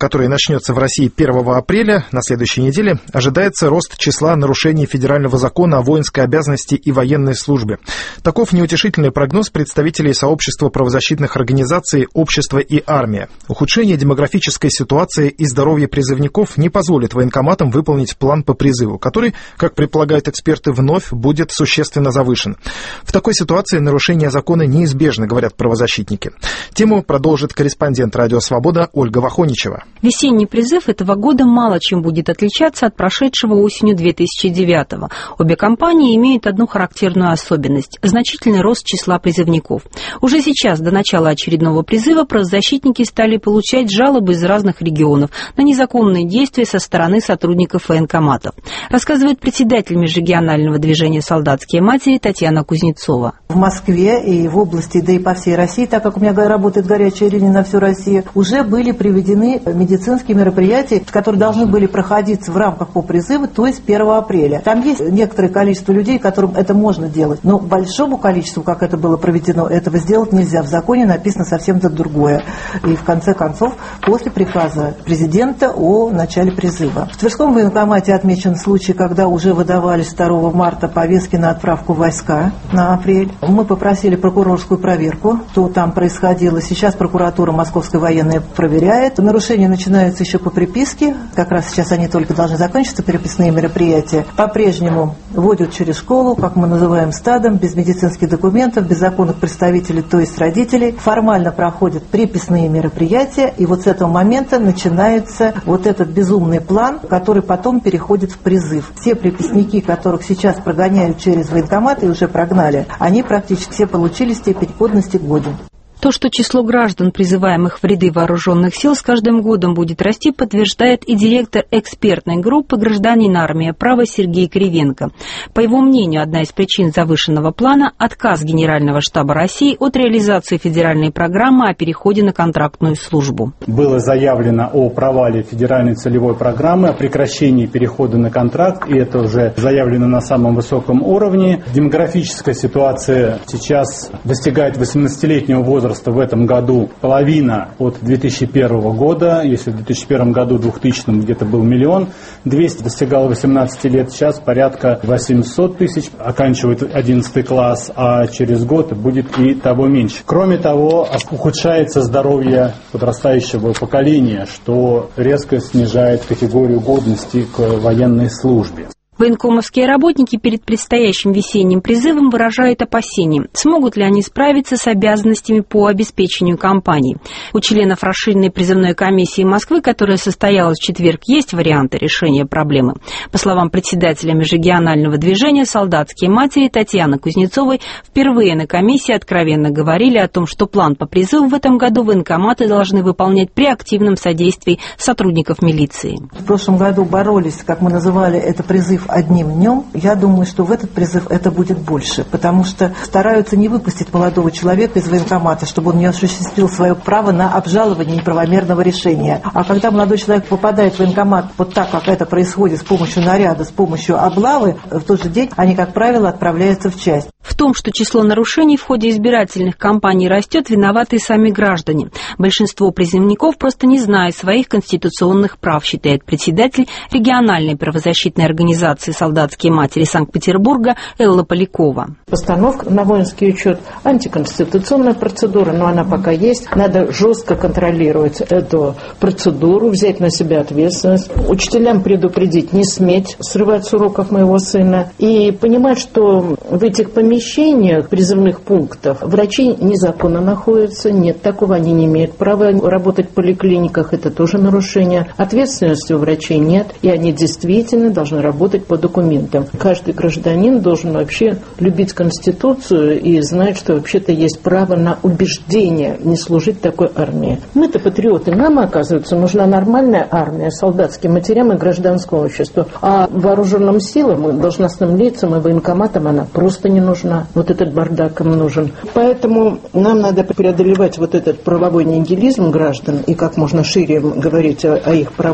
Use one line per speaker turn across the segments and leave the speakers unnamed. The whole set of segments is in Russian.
который начнется в России 1 апреля, на следующей неделе, ожидается рост числа нарушений федерального закона о воинской обязанности и военной службе. Таков неутешительный прогноз представителей сообщества правозащитных организаций «Общество и армия». Ухудшение демографической ситуации и здоровья призывников не позволит военкоматам выполнить план по призыву, который, как предполагают эксперты, вновь будет существенно завышен. В такой ситуации нарушения закона неизбежны, говорят правозащитники. Тему продолжит корреспондент «Радио Свобода» Ольга Вахоничева.
Весенний призыв этого года мало чем будет отличаться от прошедшего осенью 2009-го. Обе кампании имеют одну характерную особенность – значительный рост числа призывников. Уже сейчас, до начала очередного призыва, правозащитники стали получать жалобы из разных регионов на незаконные действия со стороны сотрудников военкоматов, рассказывает председатель межрегионального движения «Солдатские матери» Татьяна Кузнецова.
В Москве и в области, да и по всей России, так как у меня работает горячая линия на всю Россию, уже были приведены медицинские мероприятия, которые должны были проходиться в рамках по призыву, то есть 1 апреля. Там есть некоторое количество людей, которым это можно делать, но большому количеству, как это было проведено, этого сделать нельзя. В законе написано совсем другое. И в конце концов, после приказа президента о начале призыва. В Тверском военкомате отмечен случай, когда уже выдавались 2 марта повестки на отправку в войска на апрель. Мы попросили прокурорскую проверку, что там происходило. Сейчас прокуратура Московской военной проверяет. Нарушения начинаются еще по приписке. Как раз сейчас они только должны закончиться, переписные мероприятия. По-прежнему вводят через школу, как мы называем стадом, без медицинских документов, без законных представителей, то есть родителей. Формально проходят приписные мероприятия. И вот с этого момента начинается вот этот безумный план, который потом переходит в призыв. Все приписники, которых сейчас прогоняют через военкомат и уже прогнали, они практически все получили степень годности к году.
То, что число граждан, призываемых в ряды вооруженных сил, с каждым годом будет расти, подтверждает и директор экспертной группы «Гражданин армия права» Сергей Кривенко. По его мнению, одна из причин завышенного плана – отказ Генерального штаба России от реализации федеральной программы о переходе на контрактную службу.
Было заявлено о провале федеральной целевой программы, о прекращении перехода на контракт, и это уже заявлено на самом высоком уровне. Демографическая ситуация сейчас достигает 18-летнего возраста. В этом году половина от 2001 года. Если в 2001 году, 2000 где-то был 1 200 000, достигало 18 лет, сейчас порядка 800 000 оканчивает 11 класс, а через год будет и того меньше. Кроме того, ухудшается здоровье подрастающего поколения, что резко снижает категорию годности к военной службе.
Военкомовские работники перед предстоящим весенним призывом выражают опасения, смогут ли они справиться с обязанностями по обеспечению кампании. У членов расширенной призывной комиссии Москвы, которая состоялась в четверг, есть варианты решения проблемы. По словам председателя межрегионального движения «Солдатские матери» Татьяны Кузнецовой, впервые на комиссии откровенно говорили о том, что план по призыву в этом году военкоматы должны выполнять при активном содействии сотрудников милиции.
В прошлом году боролись, как мы называли это, призыв одним днем. Я думаю, что в этот призыв это будет больше, потому что стараются не выпустить молодого человека из военкомата, чтобы он не осуществил свое право на обжалование неправомерного решения. А когда молодой человек попадает в военкомат вот так, как это происходит, с помощью наряда, с помощью облавы, в тот же день они, как правило, отправляются в часть.
В том, что число нарушений в ходе избирательных кампаний растет, виноваты и сами граждане. Большинство призывников просто не знают своих конституционных прав, считает председатель региональной правозащитной организации «Солдатские матери» Санкт-Петербурга Элла Полякова.
Постановка на воинский учет – антиконституционная процедура, но она пока есть. Надо жестко контролировать эту процедуру, взять на себя ответственность. Учителям предупредить, не сметь срывать с уроков моего сына. И понимать, что в этих помещениях призывных пунктов врачи незаконно находятся. Нет, такого они не имеют права работать в поликлиниках. Это тоже нарушение. Ответственности у врачей нет. И они действительно должны работать по документам. Каждый гражданин должен вообще любить Конституцию и знать, что вообще-то есть право на убеждение не служить такой армии. Мы-то патриоты, нам, оказывается, нужна нормальная армия, солдатским матерям и гражданскому обществу. А вооруженным силам, должностным лицам и военкоматам она просто не нужна. Вот этот бардак им нужен. Поэтому нам надо преодолевать вот этот правовой нигилизм граждан и как можно шире говорить о их правах.
В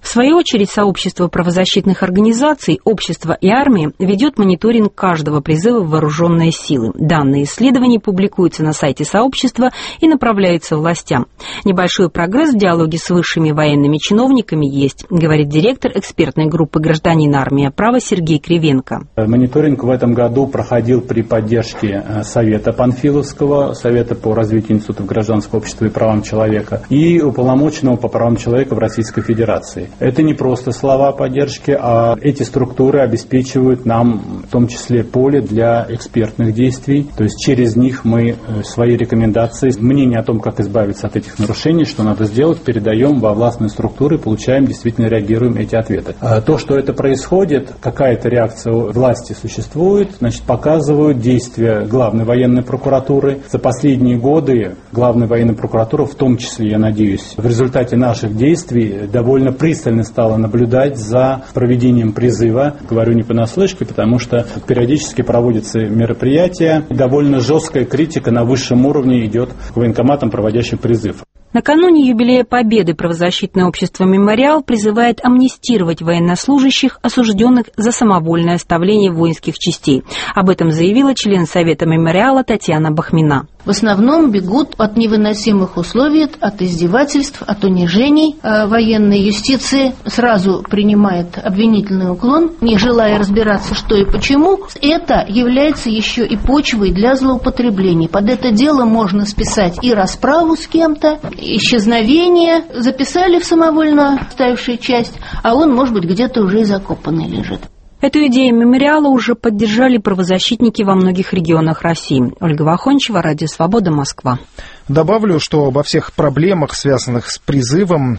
В свою очередь, сообщество правозащитных организаций, общество и армия ведет мониторинг каждого призыва в вооруженные силы. Данные исследования публикуются на сайте сообщества и направляются властям. Небольшой прогресс в диалоге с высшими военными чиновниками есть, говорит директор экспертной группы «Гражданин, армия, право» Сергей Кривенко.
Мониторинг в этом году проходил при поддержке Совета Панфиловского, Совета по развитию институтов гражданского общества и правам человека, и уполномоченного по правам человека в Российской Федерации. Это не просто слова поддержки, а эти структуры обеспечивают нам в том числе поле для экспертных действий. То есть через них мы свои рекомендации, мнение о том, как избавиться от этих нарушений, что надо сделать, передаем во властные структуры, получаем, действительно реагируем эти ответы. То, что это происходит, какая-то реакция власти существует, значит, показывают действия Главной военной прокуратуры. За последние годы Главная военная прокуратура, в том числе, я надеюсь, в результате наших действий довольно пристально стала наблюдать за проведением призыва. Говорю не понаслышке, потому что периодически проводятся мероприятия. Довольно жесткая критика на высшем уровне идет к военкоматам, проводящим призыв.
Накануне юбилея Победы правозащитное общество «Мемориал» призывает амнистировать военнослужащих, осужденных за самовольное оставление воинских частей. Об этом заявила член Совета «Мемориала» Татьяна Бахмина.
В основном бегут от невыносимых условий, от издевательств, от унижений. Военная юстиция сразу принимает обвинительный уклон, не желая разбираться, что и почему. Это является еще и почвой для злоупотреблений. Под это дело можно списать и расправу с кем-то, исчезновение. Записали в самовольно оставившую часть, а он, может быть, где-то уже и закопанный лежит.
Эту идею мемориала уже поддержали правозащитники во многих регионах России. Ольга Вахончева, Радио Свобода, Москва.
Добавлю, что обо всех проблемах, связанных с призывом,